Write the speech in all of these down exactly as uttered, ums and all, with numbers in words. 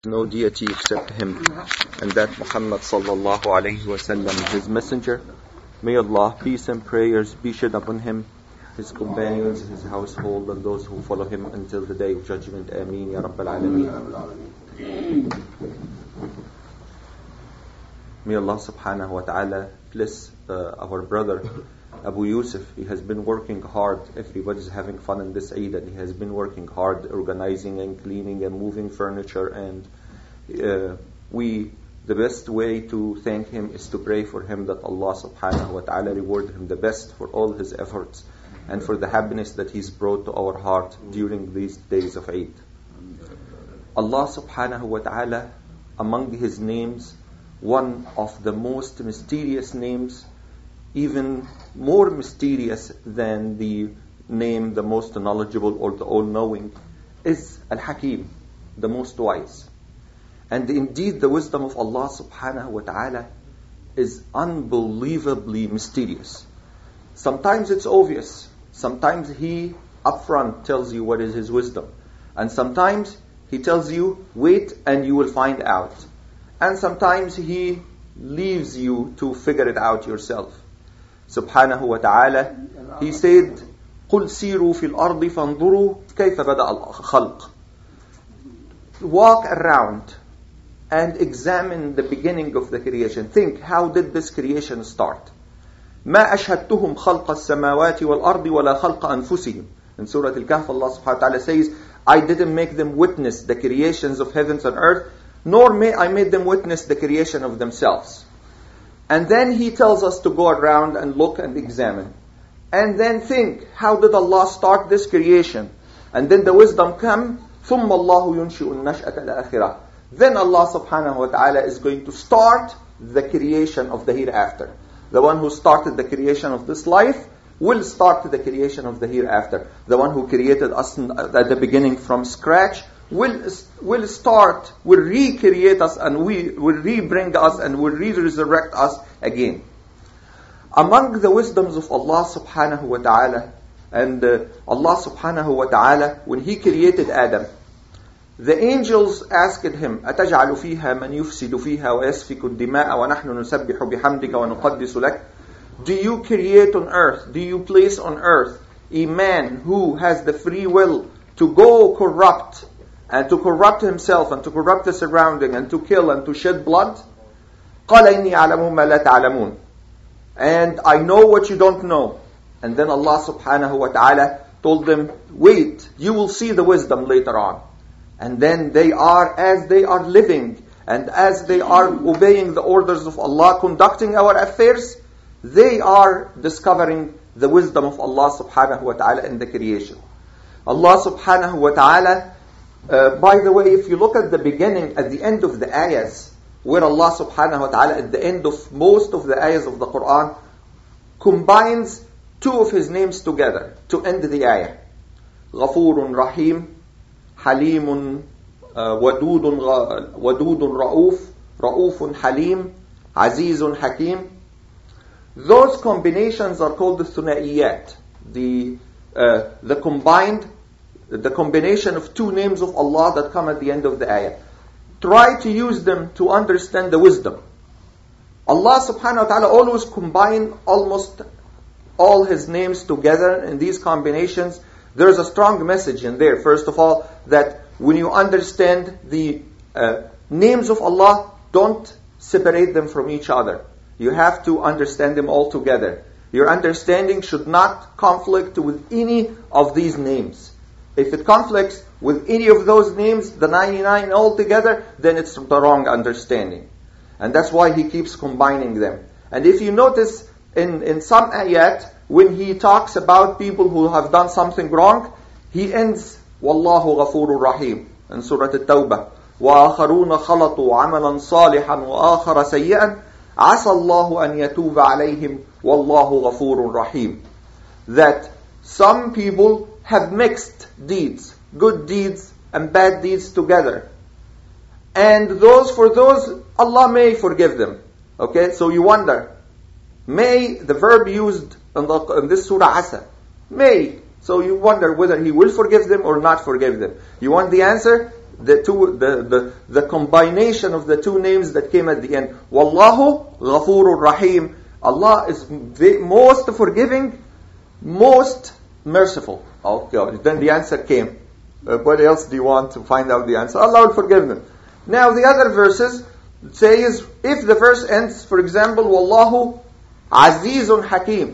No deity except Him, and that Muhammad sallallahu alayhi wa sallam is His messenger. May Allah, peace and prayers be shed upon him, his companions, his household, and those who follow him until the day of judgment. Ameen ya Rabbal Alameen. May Allah subhanahu wa ta'ala bless uh, our brother Abu Yusuf. He has been working hard. Everybody's having fun in this Eid, and he has been working hard, organizing and cleaning and moving furniture. And uh, we, the best way to thank him is to pray for him that Allah subhanahu wa ta'ala reward him the best for all his efforts and for the happiness that he's brought to our heart during these days of Eid. Allah subhanahu wa ta'ala, among his names, one of the most mysterious names, even more mysterious than the name the most knowledgeable or the all-knowing, is Al-Hakim, the most wise. And indeed the wisdom of Allah subhanahu wa ta'ala is unbelievably mysterious. Sometimes it's obvious. Sometimes He upfront tells you what is His wisdom. And sometimes He tells you, wait and you will find out. And sometimes He leaves you to figure it out yourself. Subhanahu wa ta'ala, He said, قُلْ سِيرُوا فِي الْأَرْضِ فَانْظُرُوا كَيْفَ بَدَأَ الْخَلْقِ. Walk around and examine the beginning of the creation. Think, how did this creation start? مَا أَشْهَدْتُهُمْ خَلْقَ السَّمَاوَاتِ وَالْأَرْضِ وَلَا خَلْقَ أَنفُسِهِمْ. In Surah Al-Kahf, Allah subhanahu wa ta'ala says, I didn't make them witness the creations of heavens and earth, nor may I made them witness the creation of themselves. And then He tells us to go around and look and examine. And then think, how did Allah start this creation? And then the wisdom come, ثُمَّ اللَّهُ يُنْشِئُ النَّشْأَةَ الْآخِرَةَ. Then Allah subhanahu wa ta'ala is going to start the creation of the hereafter. The one who started the creation of this life will start the creation of the hereafter. The one who created us at the beginning from scratch will will start, will recreate us, and we will re-bring us and will re-resurrect us again. Among the wisdoms of Allah subhanahu wa ta'ala, and uh, Allah subhanahu wa ta'ala, when He created Adam, the angels asked Him, أَتَجْعَلُ فِيهَا مَنْ يُفْسِدُ فِيهَا وَيَسْفِكُ الدِّمَاءَ وَنَحْنُ نُسَبِّحُ بِحَمْدِكَ وَنُقَدِّسُ لَكَ. Do you create on earth, do you place on earth a man who has the free will to go corrupt and to corrupt himself and to corrupt the surrounding and to kill and to shed blood? قَالَ إِنِّي أَعْلَمُ مَا لَا تَعْلَمُونَ. And I know what you don't know. And then Allah subhanahu wa ta'ala told them, wait, you will see the wisdom later on. And then they are, as they are living and as they are obeying the orders of Allah, conducting our affairs, they are discovering the wisdom of Allah subhanahu wa ta'ala in the creation. Allah subhanahu wa ta'ala, uh, by the way, if you look at the beginning, at the end of the ayahs, where Allah subhanahu wa ta'ala, at the end of most of the ayahs of the Quran, combines two of His names together to end the ayah. غَفُورٌ Rahim, Halimun Wadudun Wadudun Ra'uf, Ra'ufun Halim, Azizun Hakim. Those combinations are called the Thunaiyat, the uh, the combined, the combination of two names of Allah that come at the end of the ayah. Try to use them to understand the wisdom. Allah subhanahu wa ta'ala always combine almost all His names together in these combinations. There's a strong message in there. First of all, that when you understand the uh, names of Allah, don't separate them from each other. You have to understand them all together. Your understanding should not conflict with any of these names. If it conflicts with any of those names, the ninety-nine altogether, then it's the wrong understanding. And that's why He keeps combining them. And if you notice in, in some ayat, when He talks about people who have done something wrong, He ends, وَاللَّهُ غَفُورٌ رَحِيمٌ, in Surah At-Tawbah. وَآخَرُونَ خَلَطُوا عَمَلًا صَالِحًا وَآخَرَ سَيِّئًا عَسَى اللَّهُ أَنْ يَتُوبَ عَلَيْهِمْ وَاللَّهُ غَفُورٌ رَحِيمٌ. That some people have mixed deeds, good deeds and bad deeds together. And those, for those, Allah may forgive them. Okay, so you wonder, may, the verb used in, the, in this surah, asa, may. So you wonder whether He will forgive them or not forgive them. You want the answer? the two, the, the, the combination of the two names that came at the end. Wallahu Ghafurur Rahim. Allah is the most forgiving, most merciful. Okay, then the answer came. Uh, what else do you want to find out the answer? Allah will forgive them. Now the other verses says, if the verse ends, for example, Wallahu Azizun Hakim.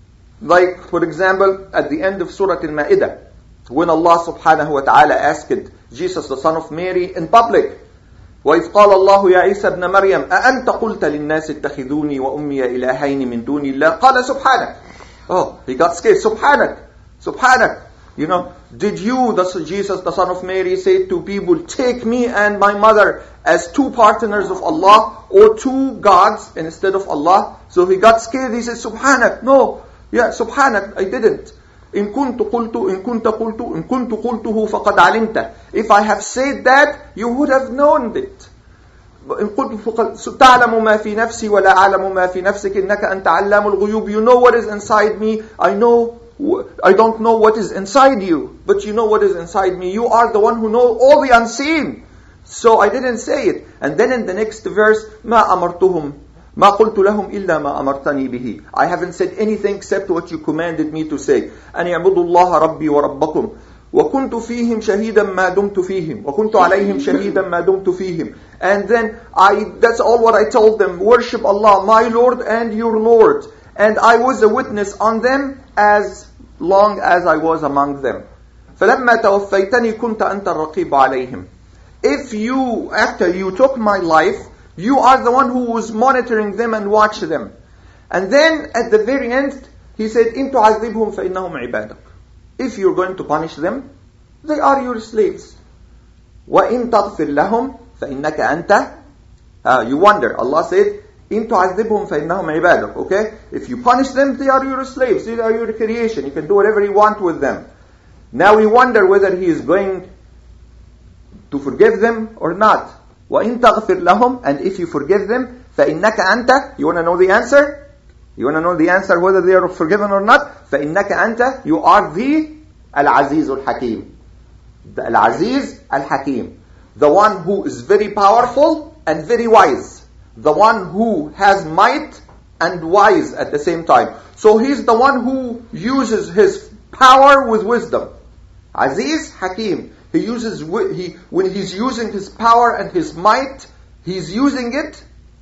Like, for example, at the end of Surah Al-Ma'idah, when Allah subhanahu wa ta'ala asked Jesus, the son of Mary, in public, وَإِذْ قَالَ اللَّهُ يَا عِيسَى ابْنَ مَرْيَمَ أَأَنْتَ قُلْتَ لِلنَّاسِ اتَّخِذُونِي وَأُمِّيَ إِلَهَيْنِ مِن دُونِ اللَّهِ قَالَ سُبْحَانَكَ. Oh, he got scared. Subhanak. Subhanak. You know, did you, the, Jesus, the son of Mary, say to people, take me and my mother as two partners of Allah or two gods instead of Allah? So he got scared. He said, Subhanak. No. Yeah, Subhanak. I didn't. إن كنت قلت إن كنت قلت إن كنت قلته فقد علمت. If I have said that, you would have known it. إن قلت فقد تعلم ما في نفسي ولا أعلم ما في نفسك إنك أنت علام الغيوب. You know what is inside me. I know. I don't know what is inside you, but you know what is inside me. You are the one who knows all the unseen. So I didn't say it. And then in the next verse, ما أمرتهم ما قلت لهم إلا ما أمرتني به. I haven't said anything except what you commanded me to say. أن يعبدوا الله ربي وربكم وكنت فيهم شهيدا ما دمت فيهم وكنت عليهم شهيدا ما دمت فيهم. And then I, that's all what I told them. Worship Allah, my Lord and your Lord. And I was a witness on them as long as I was among them. فلما توفيتني كنت أنت الرقيب عليهم. If you, after you took my life, you are the one who was monitoring them and watch them. And then at the very end, he said, إن تعذبهم فإنهم عبادك. If you're going to punish them, they are your slaves. وإن تغفر لهم فإنك أنت. Uh, you wonder. Allah said, إن تعذبهم فإنهم عبادك. Okay? If you punish them, they are your slaves. They are your creation. You can do whatever you want with them. Now we wonder whether he is going to forgive them or not. وَإِن تَغْفِرْ لَهُمْ. And if you forgive them, فَإِنَّكَ أَنْتَ. You want to know the answer? You want to know the answer whether they are forgiven or not? فَإِنَّكَ أَنْتَ. You are the Al-Aziz Al-Hakim. The Al-Aziz Al-Hakim. The one who is very powerful and very wise. The one who has might and wise at the same time. So he's the one who uses his power with wisdom. Aziz, Hakim. He uses he when he's using his power and his might, he's using it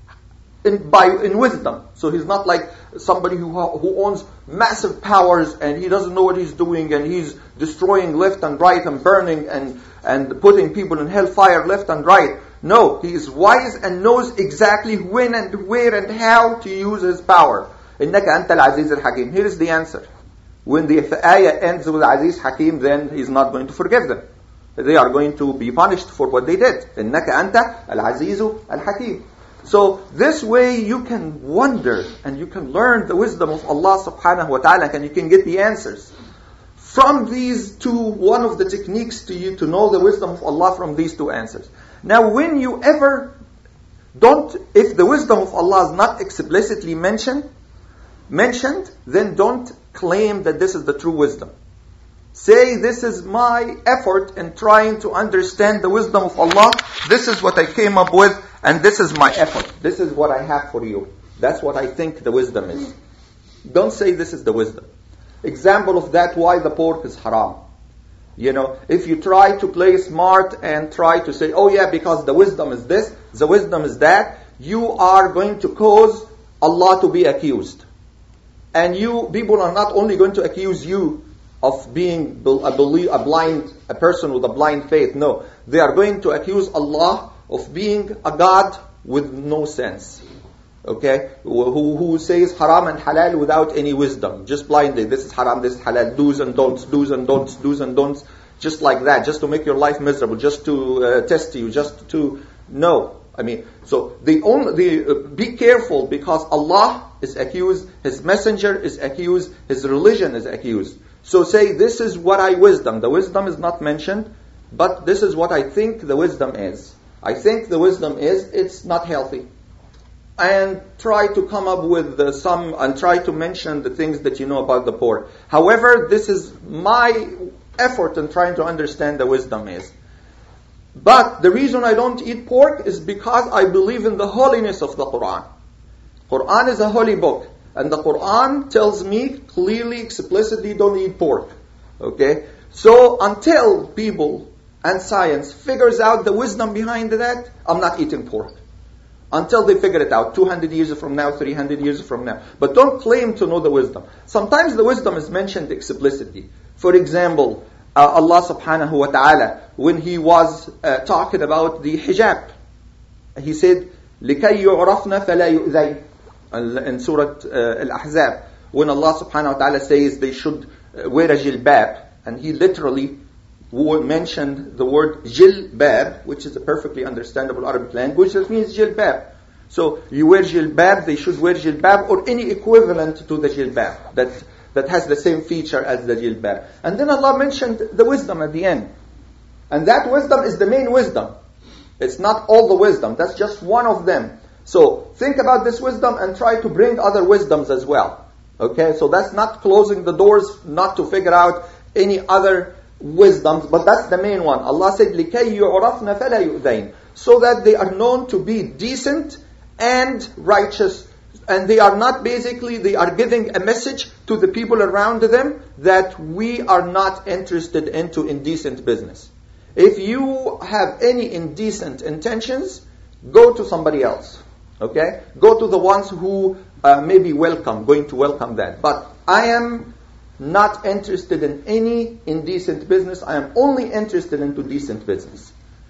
in by in wisdom. So he's not like somebody who who owns massive powers and he doesn't know what he's doing and he's destroying left and right and burning and and putting people in hellfire left and right. No, he is wise and knows exactly when and where and how to use his power. إنك أنت العزيز الحكيم. Here is the answer. When the ayah ends with Aziz Hakim, then he's not going to forgive them. They are going to be punished for what they did. إنك أنت العزيز الحكيم. So this way you can wonder and you can learn the wisdom of Allah subhanahu wa ta'ala and you can get the answers. From these two, one of the techniques to you to know the wisdom of Allah from these two answers. Now when you ever don't, if the wisdom of Allah is not explicitly mentioned, mentioned, then don't claim that this is the true wisdom. Say, this is my effort in trying to understand the wisdom of Allah. This is what I came up with and this is my effort. This is what I have for you. That's what I think the wisdom is. Don't say this is the wisdom. Example of that, why the pork is haram. You know, if you try to play smart and try to say, oh yeah, because the wisdom is this, the wisdom is that, you are going to cause Allah to be accused. And you, people are not only going to accuse you of being a, belie- a blind, a person with a blind faith. No, they are going to accuse Allah of being a God with no sense. Okay, who who says haram and halal without any wisdom, just blindly. This is haram, this is halal, do's and don'ts, do's and don'ts, do's and don'ts, just like that, just to make your life miserable, just to uh, test you, just to no. I mean, so the only the uh, be careful because Allah is accused, His messenger is accused, His religion is accused. So say this is what I wisdom. The wisdom is not mentioned, but this is what I think the wisdom is. I think the wisdom is it's not healthy. And try to come up with uh, some, and try to mention the things that you know about the pork. However, this is my effort in trying to understand the wisdom is. But the reason I don't eat pork is because I believe in the holiness of the Quran. Quran is a holy book. And the Quran tells me clearly, explicitly, don't eat pork. Okay? So until people and science figures out the wisdom behind that, I'm not eating pork. Until they figure it out, two hundred years from now, three hundred years from now. But don't claim to know the wisdom. Sometimes the wisdom is mentioned explicitly. For example, uh, Allah subhanahu wa ta'ala, when He was uh, talking about the hijab, He said, لِكَيْ يُعْرَفْنَ فَلَا يُؤْذَيْنَ in Surah uh, Al-Ahzab, when Allah subhanahu wa ta'ala says they should wear a jilbab, and He literally mentioned the word jilbab, which is a perfectly understandable Arabic language, that means jilbab. So you wear jilbab, they should wear jilbab, or any equivalent to the jilbab that, that has the same feature as the jilbab. And then Allah mentioned the wisdom at the end. And that wisdom is the main wisdom. It's not all the wisdom, that's just one of them. So think about this wisdom and try to bring other wisdoms as well. Okay, so that's not closing the doors, not to figure out any other wisdoms, but that's the main one. Allah said, لِكَيْ يُعْرَفْنَ فَلَا يُؤْذَيْنَ, so that they are known to be decent and righteous. And they are not basically, they are giving a message to the people around them that we are not interested into indecent business. If you have any indecent intentions, go to somebody else. Okay? Go to the ones who uh, may be welcome, going to welcome that. But I am not interested in any indecent business. I am only interested into decent business.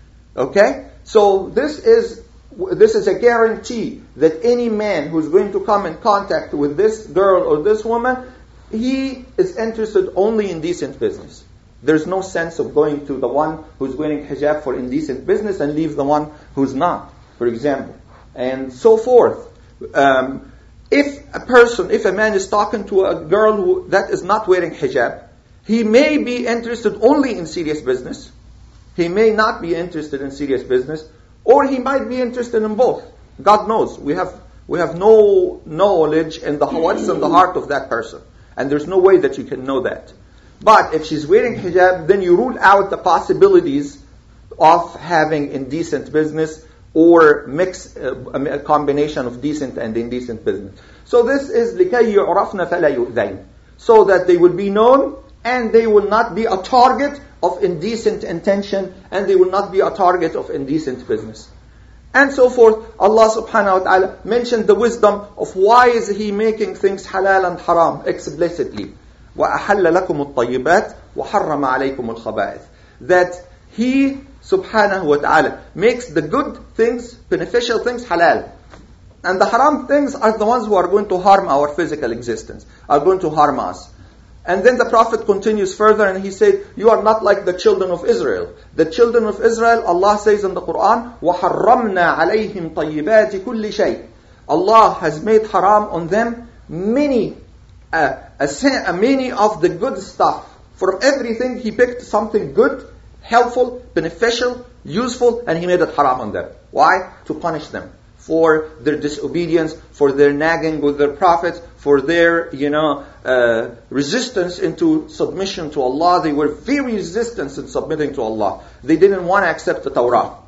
Okay? So this is this is a guarantee that any man who's going to come in contact with this girl or this woman, he is interested only in decent business. There's no sense of going to the one who's wearing hijab for indecent business and leave the one who's not, for example. And so forth. Um, if a person, if a man is talking to a girl who that is not wearing hijab, he may be interested only in serious business. He may not be interested in serious business, or he might be interested in both. God knows. We have we have no knowledge in the what's in the heart of that person, and there's no way that you can know that. But if she's wearing hijab, then you rule out the possibilities of having indecent business or mix uh, a combination of decent and indecent business. So this is لِكَيْ يُعْرَفْنَ فَلَا يُؤْذَيْنَ, so that they will be known and they will not be a target of indecent intention and they will not be a target of indecent business. And so forth. Allah subhanahu wa ta'ala mentioned the wisdom of why is He making things halal and haram explicitly. وَأَحَلَّ لَكُمُ الطَّيِّبَاتِ وَحَرَّمَ عَلَيْكُمُ الْخَبَائِثِ. That He subhanahu wa ta'ala makes the good things, beneficial things, halal. And the haram things are the ones who are going to harm our physical existence, are going to harm us. And then the Prophet continues further and he said, you are not like the children of Israel. The children of Israel, Allah says in the Quran, وَحَرَّمْنَا عَلَيْهِمْ طَيِّبَاتِ كُلِّ شَيْءٍ. Allah has made haram on them many, uh, uh, many of the good stuff. From everything, He picked something good, helpful, beneficial, useful, and He made it haram on them. Why? To punish them for their disobedience, for their nagging with their prophets, for their, you know, uh, resistance into submission to Allah. They were very resistant in submitting to Allah. They didn't want to accept the Torah.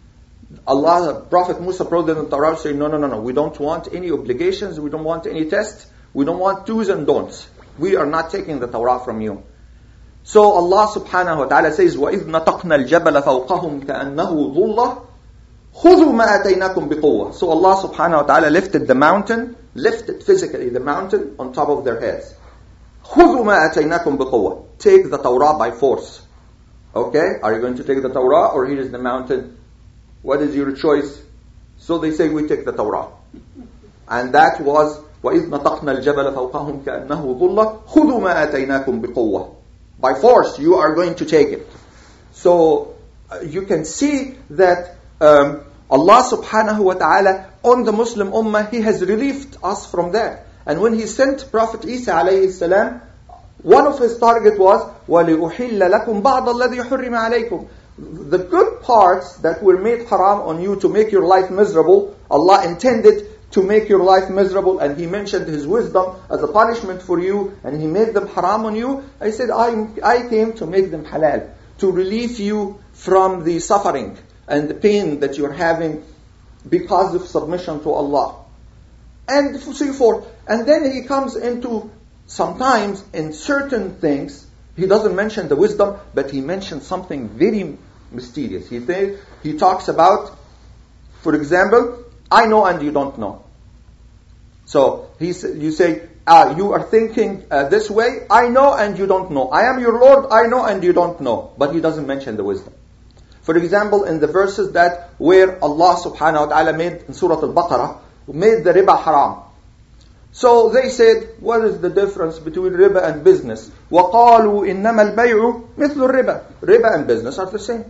Allah, Prophet Musa brought them the Torah, saying, no, no, no, no, we don't want any obligations, we don't want any tests, we don't want do's and don'ts. We are not taking the Torah from you. So Allah subhanahu wa ta'ala says, وَإِذْ نَتَقْنَا الْجَبَلَ فَوْقَهُمْ كَأَنَّهُ ظُلَّةٌ خُذُوا مَا أَتَيْنَاكُمْ بِقُوَّةٍ. So Allah subhanahu wa ta'ala lifted the mountain, lifted physically the mountain on top of their heads. خُذُوا مَا أَتَيْنَاكُمْ بِقُوَّةٍ. Take the Torah by force. Okay? Are you going to take the Torah or here is the mountain? What is your choice? So they say, we take the Torah. And that was, وَإِذْ نَتَقْنَا الْجَبَلَ فَوْقَهُمْ كَأَنَّهُ ظُلَّةٌ خُذُوا مَا أَتَيْنَاكُمْ بِقُوَّةٍ. By force, you are going to take it. So, uh, you can see that um, Allah subhanahu wa ta'ala on the Muslim ummah, He has relieved us from that. And when He sent Prophet Isa alayhi salam, one of His target was, وَلِأُحِلَّ لَكُمْ بَعْضَ الَّذِي حُرِّمَ عَلَيْكُمْ. The good parts that were made haram on you to make your life miserable, Allah intended to make your life miserable, and He mentioned His wisdom as a punishment for you, and He made them haram on you. I said, I, I came to make them halal, to relieve you from the suffering and the pain that you're having because of submission to Allah. And so forth. And then he comes into, sometimes in certain things, he doesn't mention the wisdom, but he mentions something very mysterious. He, th- he talks about, for example, I know and you don't know. So he you say, uh, you are thinking uh, this way, I know and you don't know. I am your Lord, I know and you don't know. But he doesn't mention the wisdom. For example, in the verses that where Allah subhanahu wa ta'ala made in Surah Al-Baqarah, made the riba haram. So they said, what is the difference between riba and business? وَقَالُوا إِنَّمَا الْبَيْعُ مِثْلُ الرِّبَى. Riba and business are the same.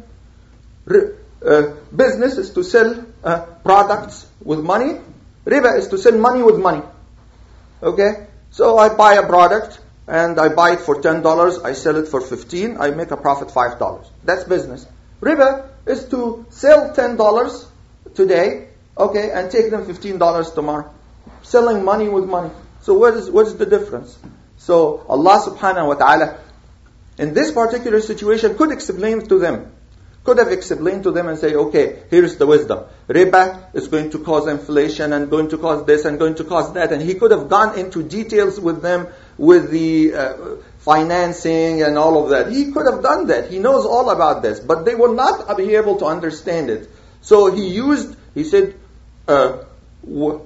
Uh, business is to sell uh, products with money. Riba is to sell money with money. Okay? So I buy a product and I buy it for ten dollars. I sell it for fifteen dollars. I make a profit five dollars. That's business. Riba is to sell ten dollars today, okay, and take them fifteen dollars tomorrow. Selling money with money. So what is what is the difference? So Allah subhanahu wa ta'ala in this particular situation could explain to them. Could have explained to them and say, okay, here's the wisdom. Riba is going to cause inflation and going to cause this and going to cause that. And he could have gone into details with them with the uh, financing and all of that. He could have done that. He knows all about this. But they will not be able to understand it. So he used, he said, uh, وَأَحَلَّ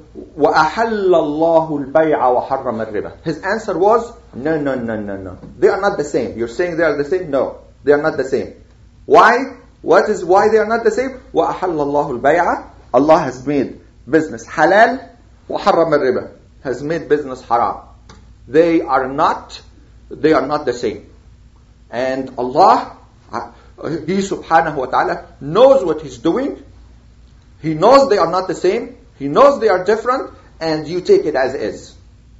اللَّهُ الْبَيْعَ وَحَرَّمَ الرِّبَى. His answer was, no, no, no, no, no. They are not the same. You're saying they are the same? No, they are not the same. Why? What is why they are not the same? وَأَحَلَّ اللَّهُ الْبَيْعَ. Allah has made business halal, وَحَرَّمَ الرِّبَى. Has made business haram. They are not, they are not the same. And Allah, He subhanahu wa ta'ala knows what He's doing. He knows they are not the same. He knows they are different, and you take it as is.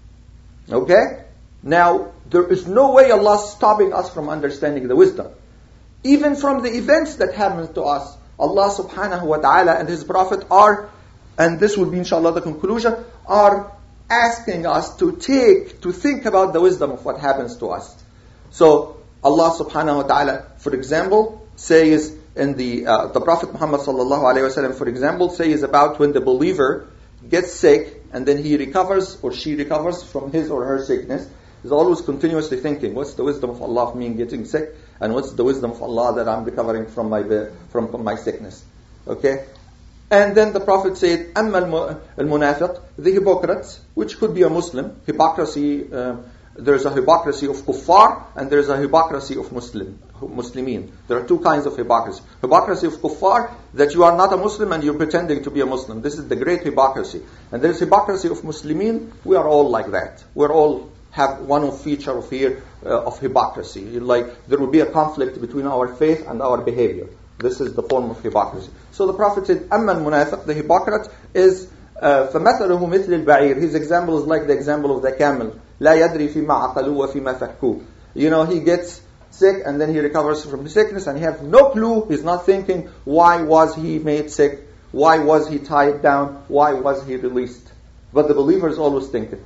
Okay? Now, there is no way Allah is stopping us from understanding the wisdom. Even from the events that happen to us, Allah subhanahu wa ta'ala and His Prophet are, and this will be inshallah the conclusion, are asking us to take, to think about the wisdom of what happens to us. So, Allah subhanahu wa ta'ala, for example, says in the, uh, the Prophet Muhammad sallallahu alayhi wa sallam, for example, says about when the believer gets sick and then he recovers or she recovers from his or her sickness, is always continuously thinking, what's the wisdom of Allah of me getting sick? And what's the wisdom of Allah that I'm recovering from my from, from my sickness? Okay? And then the Prophet said, أَمَّا الْمُنَافِقِ, the hypocrites, which could be a Muslim. Hypocrisy, uh, there's a hypocrisy of kuffar and there's a hypocrisy of Muslim, Muslimin. There are two kinds of hypocrisy. Hypocrisy of kuffar, that you are not a Muslim and you're pretending to be a Muslim. This is the great hypocrisy. And there's hypocrisy of Muslimin. We are all like that. We're all have one feature of here uh, of hypocrisy. Like there will be a conflict between our faith and our behavior. This is the form of hypocrisy. So the Prophet said, أَمَّا الْمُنَافِقِ, the hypocrite is فَمَثَلُهُ مِثْلِ الْبَعِيرِ. His example is like the example of the camel. لَا يَدْرِي فِي مَا عَقَلُوا وَفِي مَا فَكُّوا. You know, he gets sick and then he recovers from the sickness and he has no clue. He's not thinking, why was he made sick? Why was he tied down? Why was he released? But the believer is always thinking.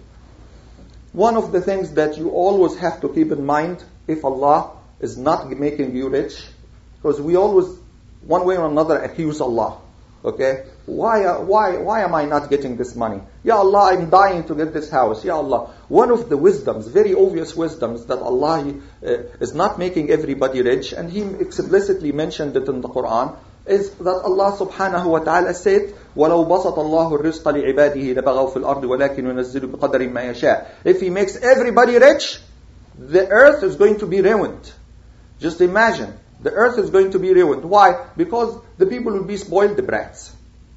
One of the things that you always have to keep in mind, if Allah is not making you rich, because we always, one way or another, accuse Allah. Okay? Why, why, why am I not getting this money? Ya Allah, I'm dying to get this house. Ya Allah. One of the wisdoms, very obvious wisdoms, that Allah uh, is not making everybody rich, and He explicitly mentioned it in the Quran, is that Allah subhanahu wa ta'ala said, وَلَوْ بَسَطَ اللَّهُ الرِّزْقَ لِعِبَادِهِ لَبَغَوْا فِي الْأَرْضِ وَلَكِنْ يُنَزِّلُ بِقَدَرٍ مَا يَشَاءُ. If He makes everybody rich, the earth is going to be ruined. Just imagine, the earth is going to be ruined. Why? Because the people will be spoiled brats.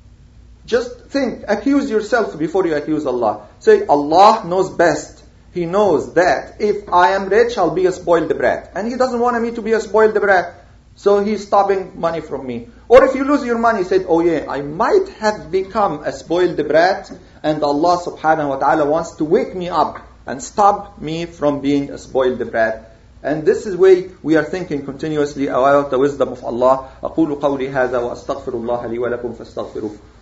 Just think, accuse yourself before you accuse Allah. Say, Allah knows best. He knows that if I am rich, I'll be a spoiled brat. And He doesn't want me to be a spoiled brat. So He's stopping money from me. Or if you lose your money, say, oh yeah, I might have become a spoiled brat, and Allah subhanahu wa ta'ala wants to wake me up and stop me from being a spoiled brat. And this is way we are thinking continuously about the wisdom of Allah. أقول قولي هذا وأستغفر الله لي ولكم فاستغفروه.